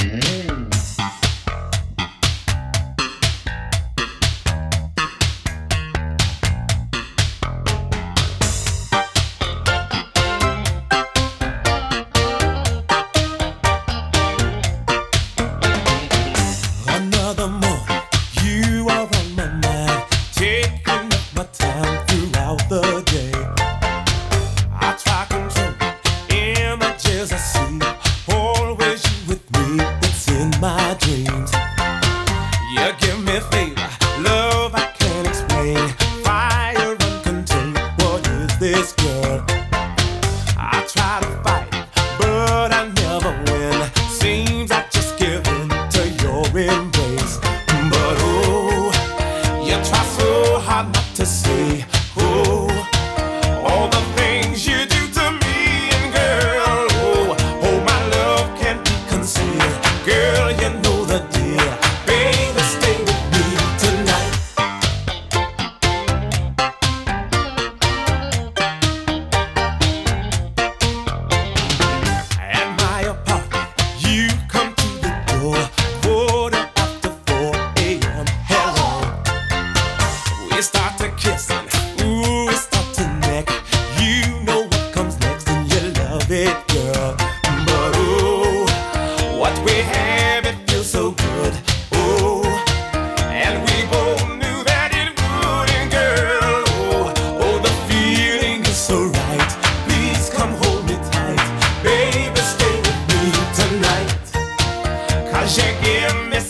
Another morning, you are on my mind, taking up my time throughout the day. I try controlling images I see, always you with me, it's in my dreams. You give me favor, love I can't explain, fire uncontained, what is this girl? I try to fight it, but I never win, seems I just give in to your embrace. But oh, you try so hard not to say, oh, all the things you do to me, and girl, oh, my love can't be concealed. Girl, you know the deal. Baby, stay with me tonight. At my apartment, you come to the door, 4:45 a.m. Hello. We start to kissing, ooh, we start to neck. You know what comes next, and you love it, girl. But oh, what we have, it feels so good. Oh, and we both knew that it would, and girl, oh, the feeling is so right. Please come hold me tight, baby, stay with me tonight. 'Cause you give me